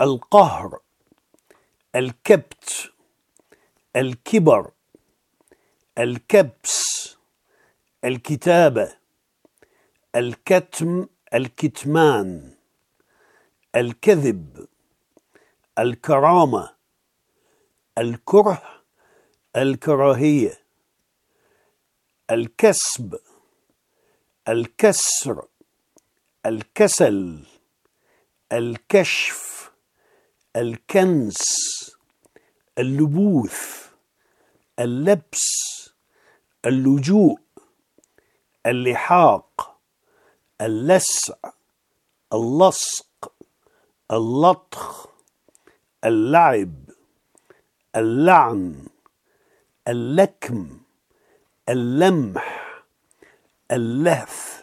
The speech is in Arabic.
القهر، الكبت، الكبر، الكبس، الكتابة، الكتم، الكتمان، الكذب، الكرامة، الكره، الكراهية، الكسب، الكسر، الكسل، الكشف، الكنس، اللبوث، اللبس، اللجوء، اللحاق، اللسع، اللصق، اللطخ، اللعب، اللعن، اللكم، اللمح، اللهث،